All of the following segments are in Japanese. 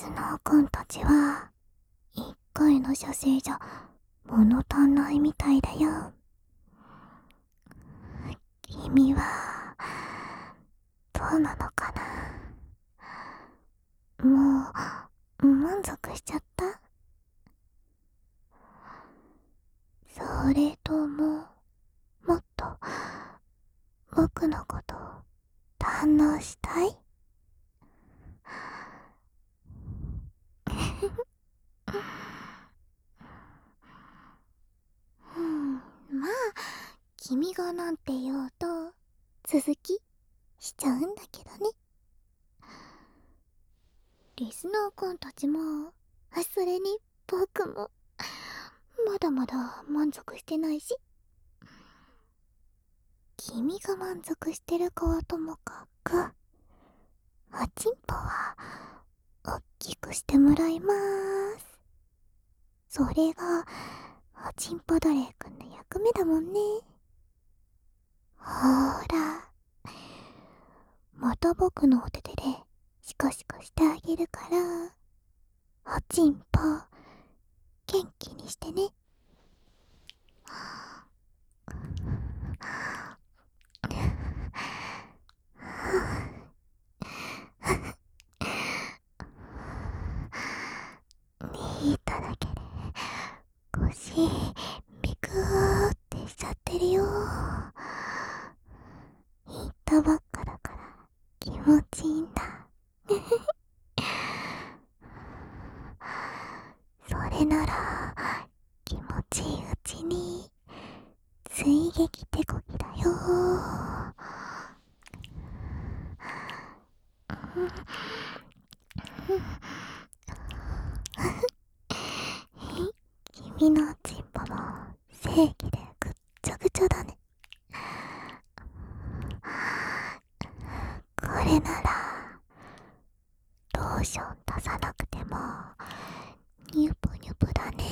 スナーくんたちは一回の射精じゃ物足んないみたいだよ。君はどうなのかな。もう満足しちゃった？それとももっと僕のことを堪能したい？まあ君がなんて言おうと続きしちゃうんだけどね。リスナーくんたちもそれに僕もまだまだ満足してないし、君が満足してるかはともかくおちんぽはおっきくしてもらいます。それがおちんぽドレイくんの役目だもんね。ほーら、また僕のお手手でシコシコしてあげるから、おちんぽ元気にしてね。ニートだけで腰ビクーってしちゃってるよ。言ったばっかだから気持ちいいんだ。それなら気持ちいいうちに追撃手こぎだよ。君のおちんぽも正義でぐっちゃぐちゃだね。これならローション出さなくてもニュプニュプだね。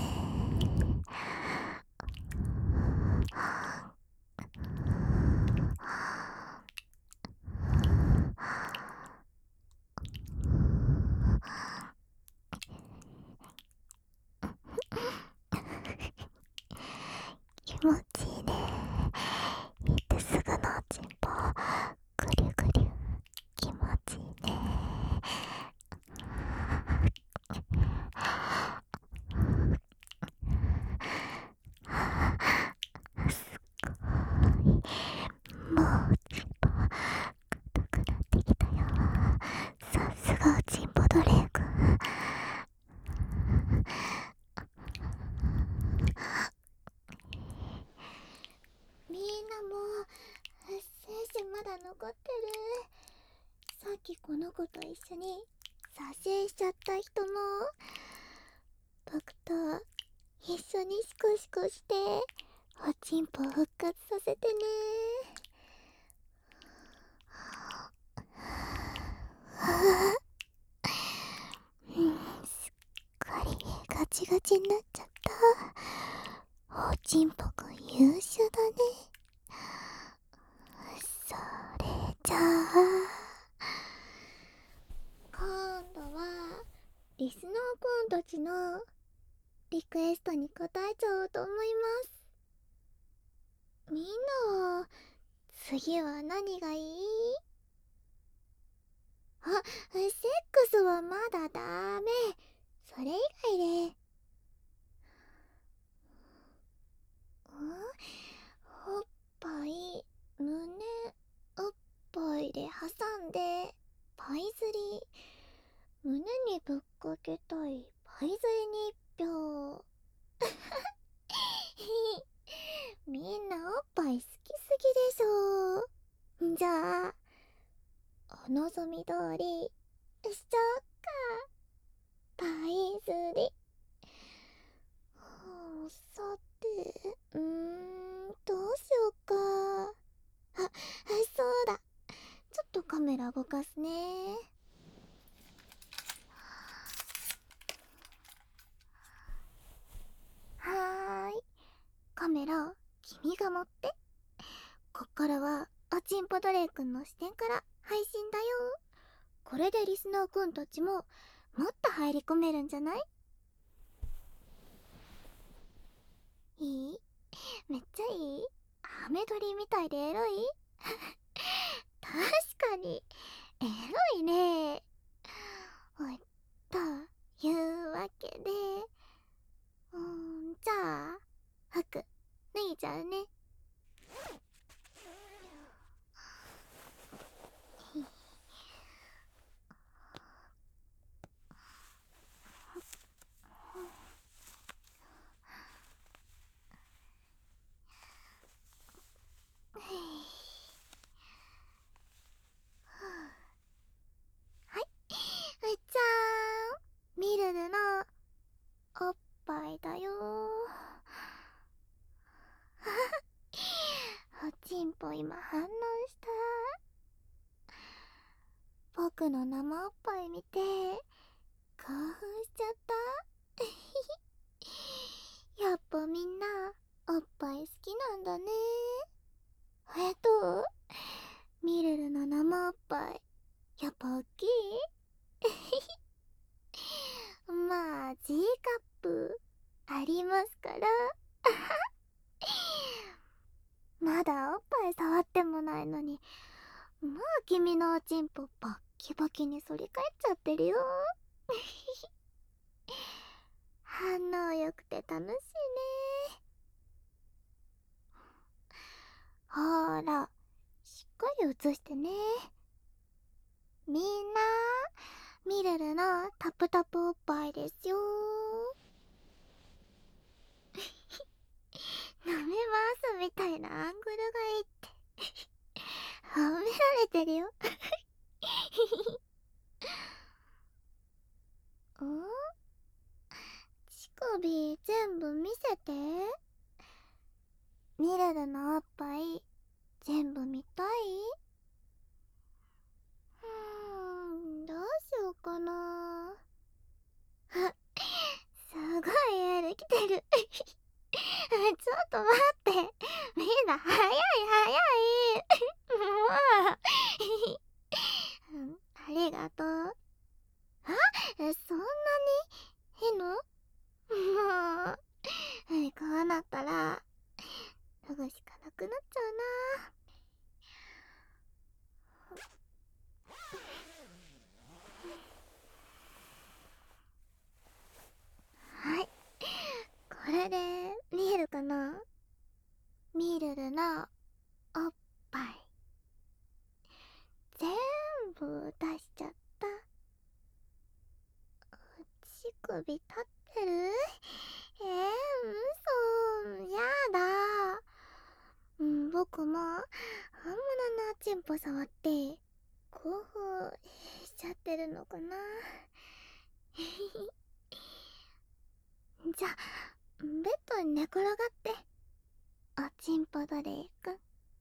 気持ちいいね。行ってすぐのおちんぽぐりゅぐりゅ気持ちいいね。すっごいもうおちんぽ硬くなってきたよ。さすがおちんぽドレイくん。みんなも精子まだ残ってる？さっきこの子と一緒に撮影しちゃった人も僕と一緒にシコシコしておちんぽ復活させてね。すっかりガチガチになっちゃった。おちんぽくん優秀だね。それじゃあ今度はリスナーくんたちのリクエストに答えちゃおうと思います。みんなは次は何がいい？セックスはまだダメ。それ以外でおっぱい、胸、おっぱいで挟んでパイ釣り、胸にぶっかけたいパイ釣り日票。みんなおっぱい好きすぎでしょ。じゃあお望み通りしちゃおっか。パイ釣り。さてどうしようか。そうだ、ちょっとカメラ動かすね。はーい、カメラ君が持って。こっからはおちんぽドレイくんの視点から配信だよ。これでリスナーくんたちももっと入り込めるんじゃない？いい？めっちゃいい？ハメ撮りみたいでエロい？確かにエロいね。おい、というわけで、じゃあ服脱いじゃうね。はい、うっちゃーん、ミルルのおっぱいだよー。おちんぽ今反応した。僕の生おっぱい見て興奮しちゃった。やっぱみんなおっぱい好きなんだね。どう？ミルルの生おっぱいやっぱ大きい？まあ G カップありますからまだおっぱい触ってもないのに、もう君のおちんぽバッキバキに反り返っちゃってるよ反応良くて楽しいね。ほーら、しっかり映してね。みんなミルルのタプタプおっぱいですよ舐め回すみたいなアングルがいいって褒められてるよん？乳首全部見せて。ミルルのおっぱい全部見たい？どうしようかな。あ、すごいエール来てるちょっと待って、みんな早い早いもうありがとう。そんなにいいの？もうこうなったら脱ぐしかなくなっちゃうな。はい、これで見えるかな？ミルルのおっぱい全部出しちゃった。乳首立ってる？嘘やだ。僕も本物のおちんぽ触って興奮しちゃってるのかなじゃあベッドに寝転がっておちんぽドレイくん。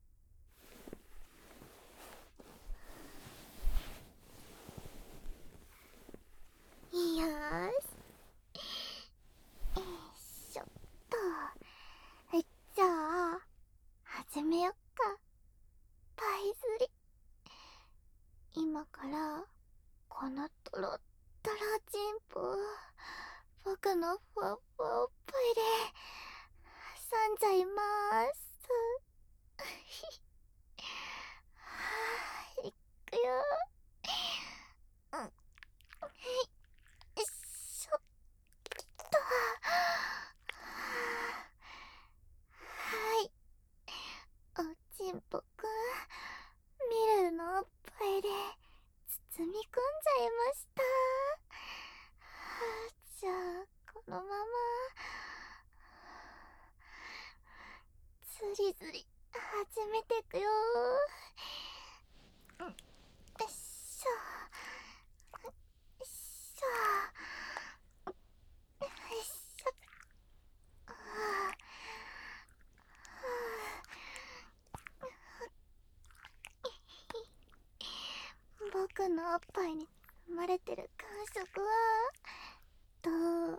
よーしょっと。じゃあ始めよっか。パイズリ。今からこのトロットロチンポ僕のふわふわおっぱいで挟んじゃいまーすいくよ。よいしょっと。はい、おちんぽくんミルルのおっぱいで包み込んじゃいました。じゃあこのままズリズリ始めてくよ。よいしょよいしょよいしょ。僕のおっぱいに包まれてる感触はどう？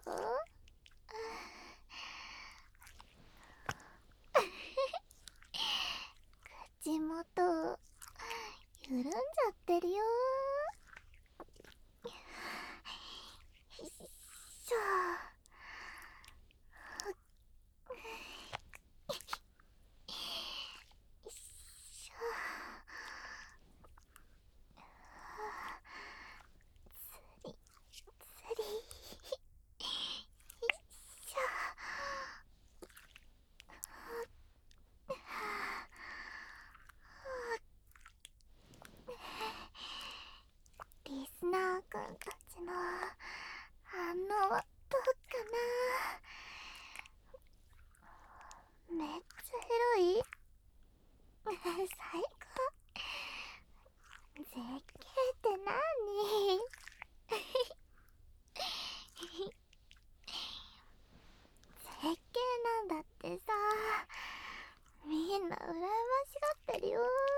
口元緩んじゃってるよ。 ょ。よいしょ。つりつり。よいしょ。リスナーくんたちの反応はどうかな。めっちゃ広い。最高。絶景って何？絶景なんだってさ。みんな羨ましがってるよ。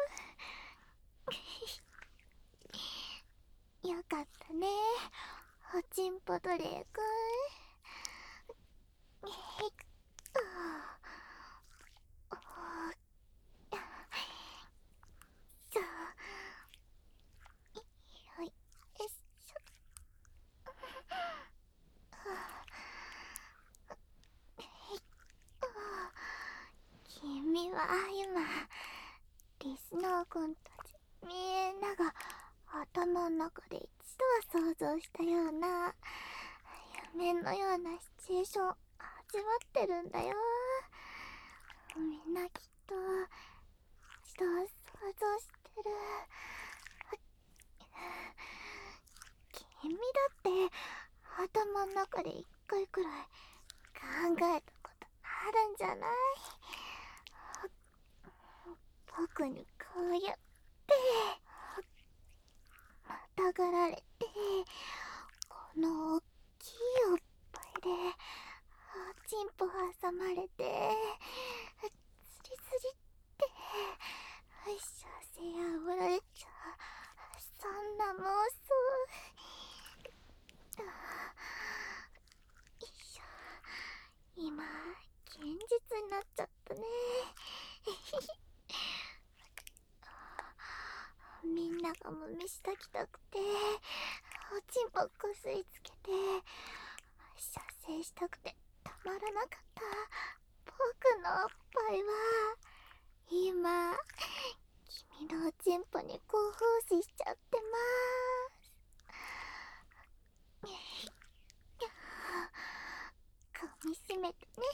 よかったね、おちんぽ奴隷くん。じゃあ、よいしょ。君は今、リスナーくんたちみんなが頭の中で一度は想像したような夢のようなシチュエーション味わってるんだよ。みんなきっと一度は想像してる。君だって頭の中で一回くらい考えたことあるんじゃない？僕にこうやってまたがられて、この大きいおっぱいでおちんぽ挟まれて、スリスリって幸せあおられちゃう、そんな妄想。よいしょ。今現実になっちゃったね。みんながもみしたきたくておちんぽこすりつけて射精したくてたまらなかった僕のおっぱいは今君のおちんぽに興奮しちゃってます。噛みしめてね。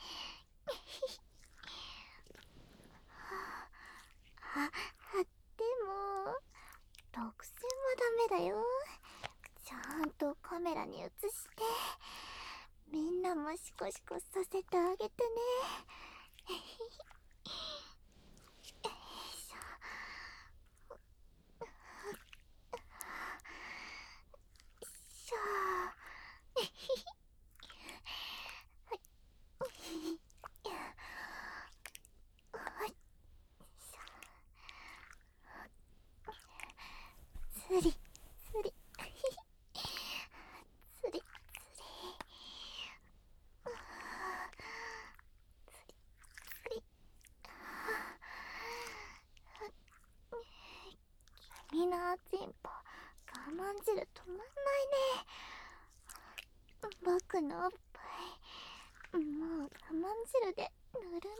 あ、でも独占はダメだよ。ちゃんとカメラに映してみんなもシコシコさせてあげてね。よいしょ。しょつりつりつりつりつり。君のおちんぽ我慢汁止まんないね。僕のおっぱいもう我慢汁でヌルヌルだよ。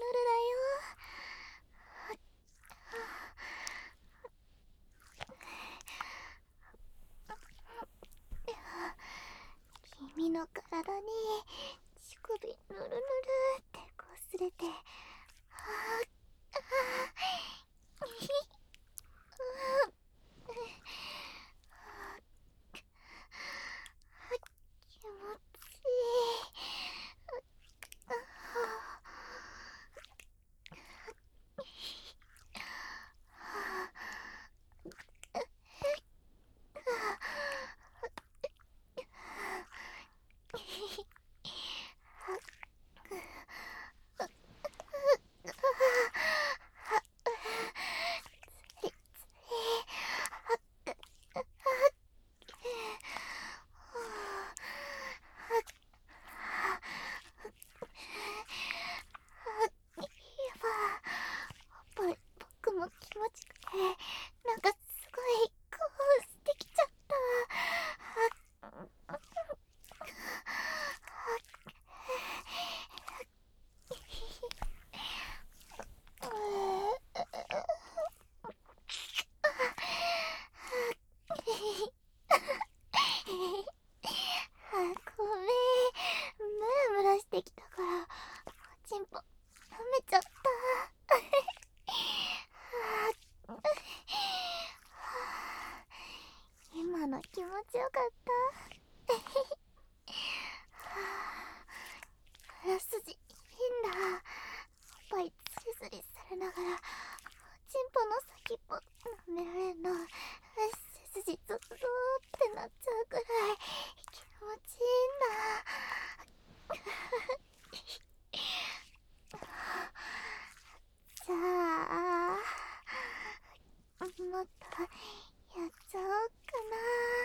君の体に乳首ヌルヌルってこすれて、気持ちいい。 の気持ちよかった。鼻筋いいんだ。おっぱいつりずりされながらチンポの先っぽ舐められんの。背筋ゾゾゾーってなっちゃうくらい気持ちいいんだ。じゃあもっとやっちゃおうかな。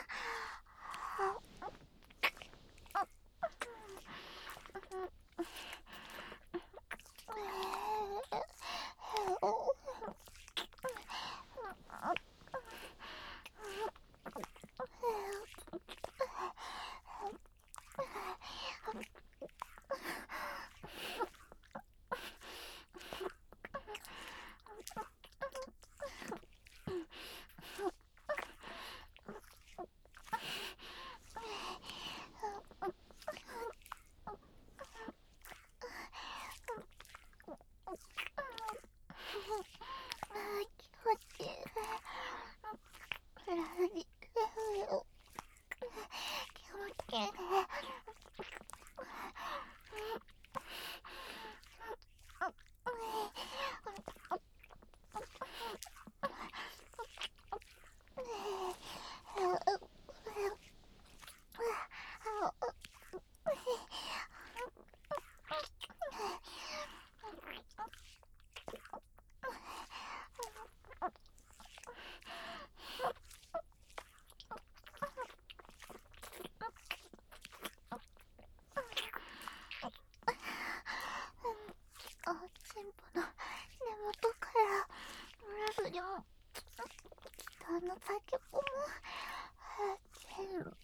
チンポの根元からブラブリも下の先っぽも全部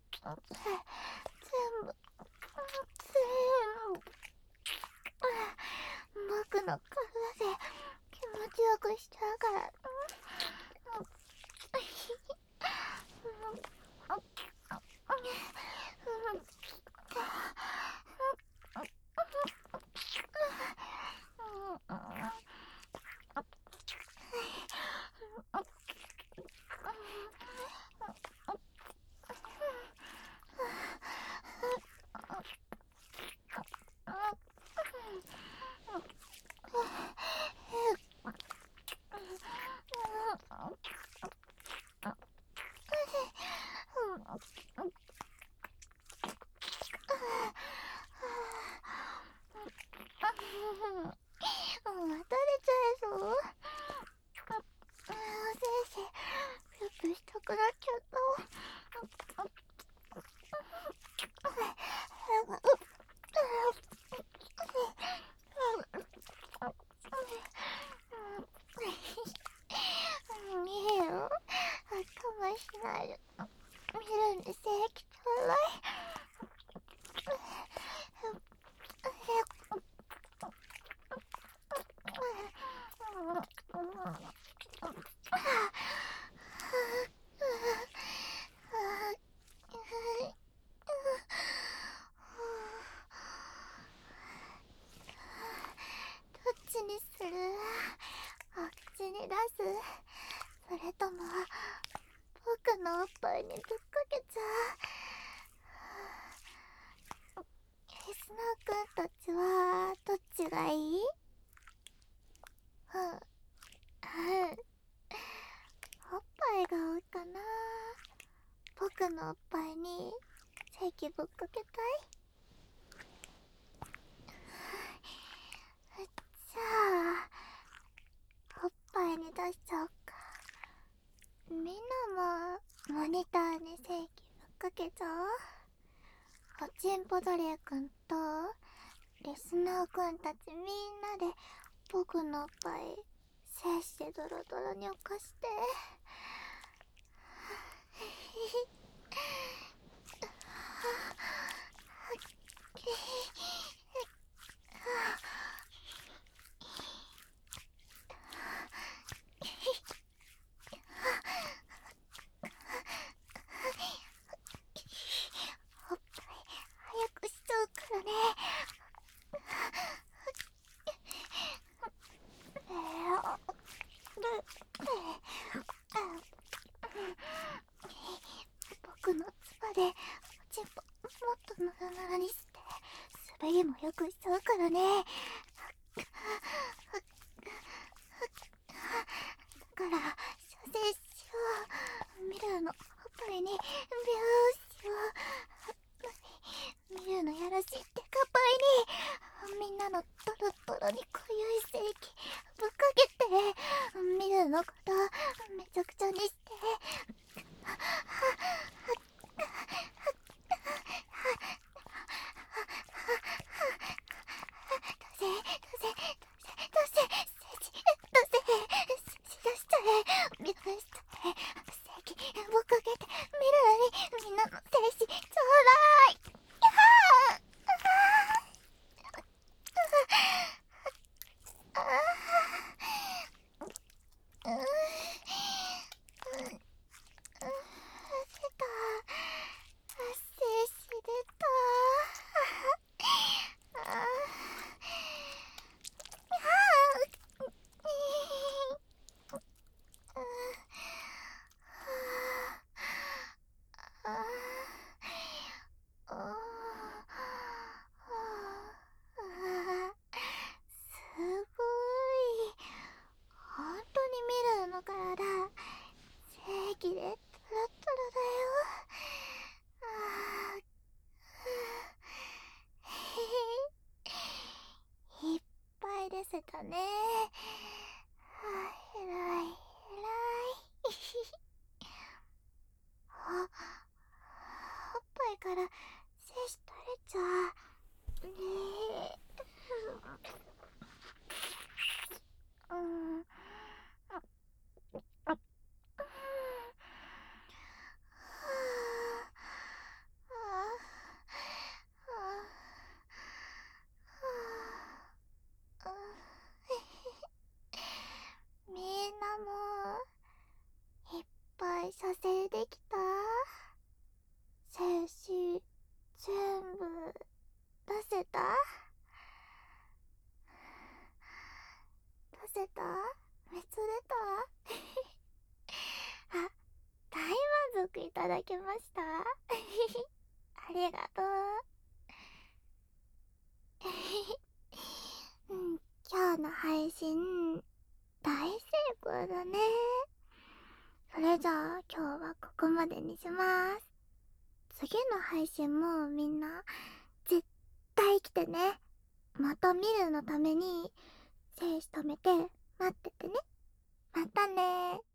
僕の体で気持ちよくしちゃうから。待たれちゃえそう。先生プープーしたくなっちゃった。いいよ、我慢しないで見るんで正気ちょうだい。どっちにする？あっちに出す？それとも僕のおっぱいにぶっかけちゃう？リスナーくんたちはどっちがいい？おっぱいが多いかな。僕のおっぱいに正規ぶっかけたい？じゃあおっぱいに出しちゃおうか。みんなもモニターに正規ぶっかけちゃおう。おちんぽドレーくんとリスナーくんたちみんなで僕のおっぱい精子でドロドロにおかしておっぱい早くしちゃうからね。 でおちんぽもっとぬるぬるにして滑りもよくしちゃうからね。だから射精しよう。ミルーのおっぱいにビューしよう。ミルーのやらしいデカパイにみんなのトロトロに濃ゆい精液ぶっかけて、ミルーのことめちゃくちゃにして、どせどせどせどせしだしちゃえ、ビューしちゃえ、精液ぶっかけてミルーにみんなの精子ちょうだい。すごい。本当にミルーの体正義でトロトロだよ。いっぱい出せたね。えらいえらい。あ、おっぱいから精子取れちゃうね。うん。みんなもいっぱい射精できた？精子全部出せた？出せた？めっちゃ出た？あ、大満足いただけました？ありがとう。うん、今日の配信大成功だね。それじゃあ今日はここまでにします。次の配信もみんな絶対来てね。また見るのために精子止めて待っててね。またねー。